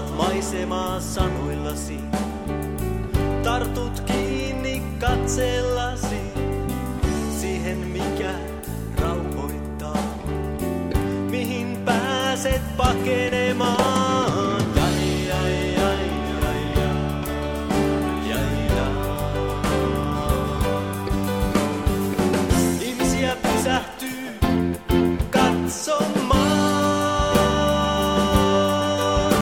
Muoksat maisemaa sanoillasi, tartut kiinni katseellasi siihen, mikä rauhoittaa. Mihin pääset pakenee?